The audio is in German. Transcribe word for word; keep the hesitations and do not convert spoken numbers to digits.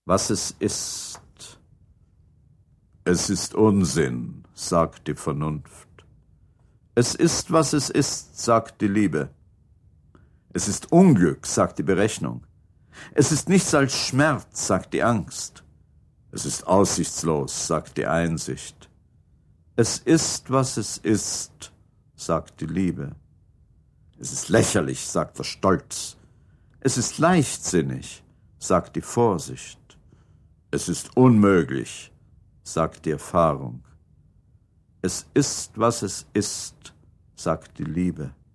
was es ist. Es ist Unsinn, sagt die Vernunft. Es ist, was es ist, sagt die Liebe. Es ist Unglück, sagt die Berechnung. Es ist nichts als Schmerz, sagt die Angst. Es ist aussichtslos, sagt die Einsicht. Es ist, was es ist, sagt die Liebe. Es ist lächerlich, sagt der Stolz. Es ist leichtsinnig, sagt die Vorsicht. Es ist unmöglich, sagt die Erfahrung. Es ist, was es ist, sagt die Liebe.